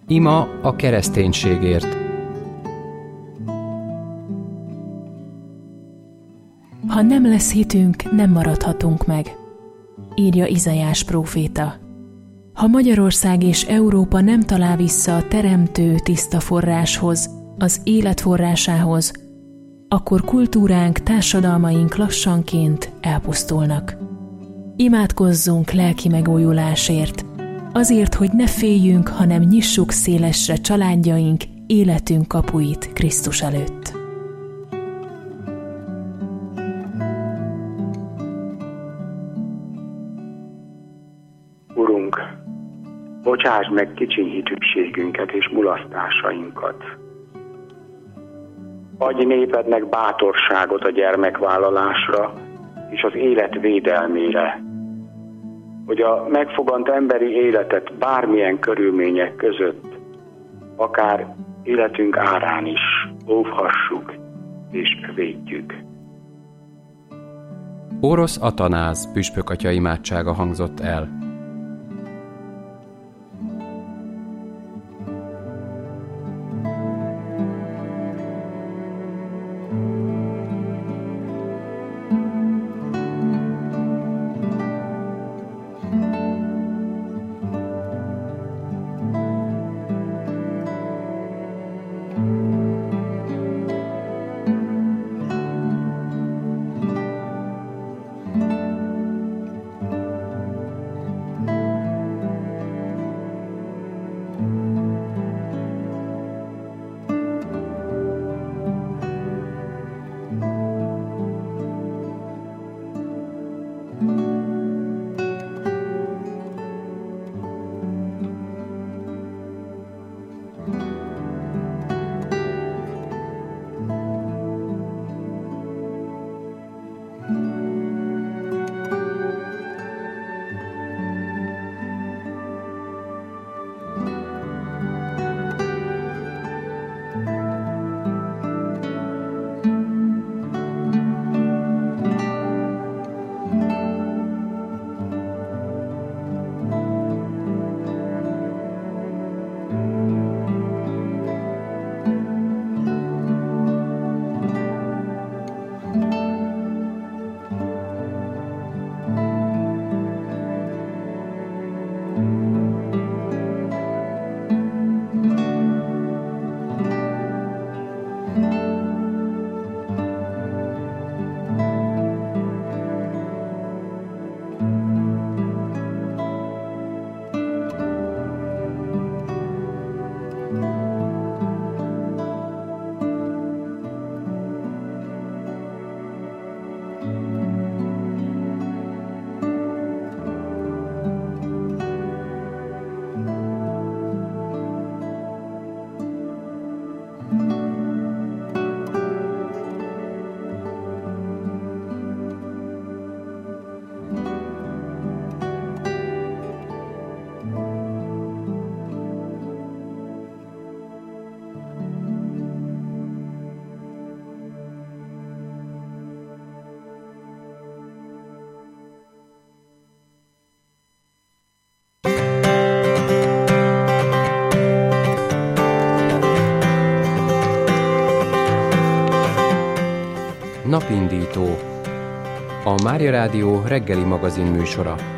Ima a kereszténységért. Ha nem lesz hitünk, nem maradhatunk meg, írja Izaiás próféta. Ha Magyarország és Európa nem talál vissza a teremtő tiszta forráshoz, az élet forrásához, akkor kultúránk, társadalmaink lassanként elpusztulnak. Imádkozzunk lelki megújulásért, azért, hogy ne féljünk, hanem nyissuk szélesre családjaink, életünk kapuit Krisztus előtt. Urunk, bocsásd meg kicsi hitűségünket és mulasztásainkat. Adj népednek bátorságot a gyermekvállalásra és az élet védelmére, hogy a megfogant emberi életet bármilyen körülmények között, akár életünk árán is óvhassuk és védjük. Orosz Atanáz püspökatya imádsága hangzott el. Napindító. A Mária Rádió reggeli magazin műsora.